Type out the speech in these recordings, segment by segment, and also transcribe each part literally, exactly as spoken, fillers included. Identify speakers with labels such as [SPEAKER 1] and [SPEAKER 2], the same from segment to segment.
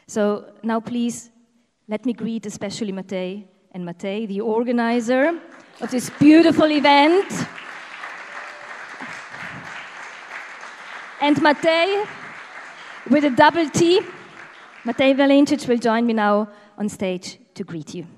[SPEAKER 1] So now please, let me greet especially Matej and Matej, the organizer of this beautiful event. And Matej, with a double T, Matej Valencic will join me now on stage to greet you.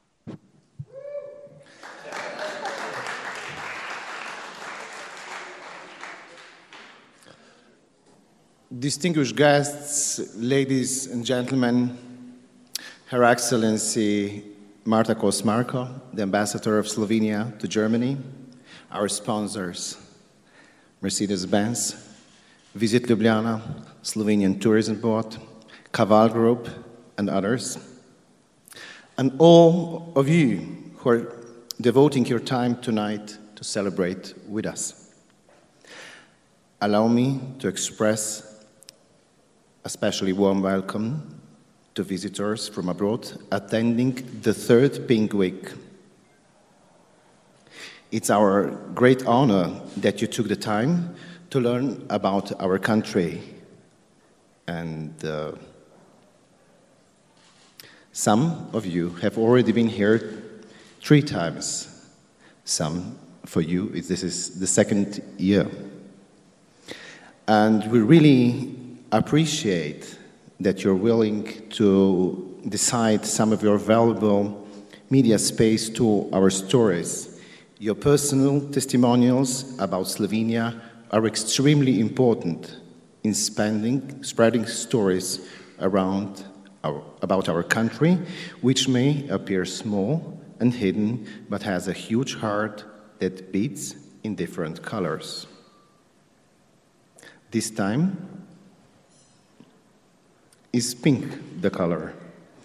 [SPEAKER 2] Distinguished guests, ladies and gentlemen, Her Excellency Marta Kosmarko, the Ambassador of Slovenia to Germany, our sponsors, Mercedes-Benz, Visit Ljubljana, Slovenian Tourism Board, Kaval Group, and others, and all of you who are devoting your time tonight to celebrate with us. Allow me to express a especially warm welcome to visitors from abroad attending the third Pink Week. It's our great honor that you took the time to learn about our country. And uh, some of you have already been here three times. Some, for you, this is the second year. And we really appreciate that you're willing to decide some of your valuable media space to our stories. Your personal testimonials about Slovenia are extremely important in spending, spreading stories around our, about our country, which may appear small and hidden, but has a huge heart that beats in different colors. This time is pink the color.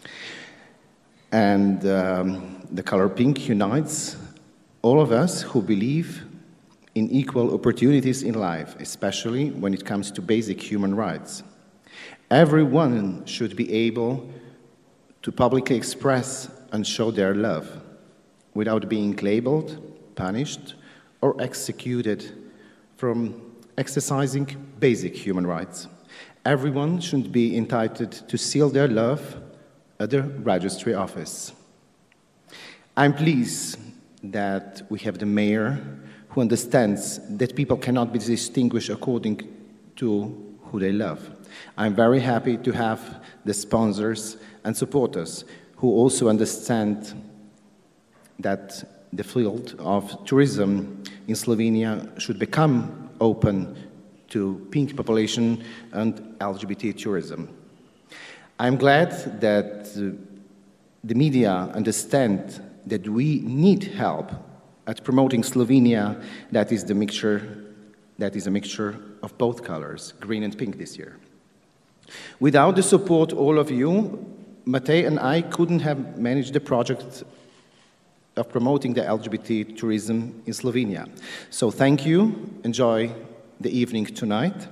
[SPEAKER 2] And um, the color pink unites all of us who believe in equal opportunities in life, especially when it comes to basic human rights. Everyone should be able to publicly express and show their love without being labeled, punished, or executed from exercising basic human rights. Everyone should be entitled to seal their love at the registry office. I'm pleased that we have the mayor who understands that people cannot be distinguished according to who they love. I'm very happy to have the sponsors and supporters who also understand that the field of tourism in Slovenia should become open to pink population and L G B T tourism. I'm glad that uh, the media understand that we need help at promoting Slovenia that is the mixture, that is a mixture of both colors, green and pink this year. Without the support of all of you, Matej and I couldn't have managed the project of promoting the L G B T tourism in Slovenia. So thank you, enjoy the evening tonight.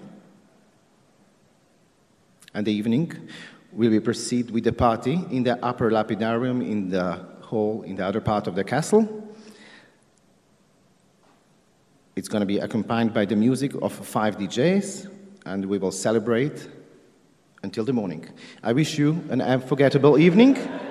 [SPEAKER 2] And the evening will we proceed with the party in the upper lapidarium in the hall in the other part of the castle. It's going to be accompanied by the music of five D Js, and we will celebrate until the morning. I wish you an unforgettable evening.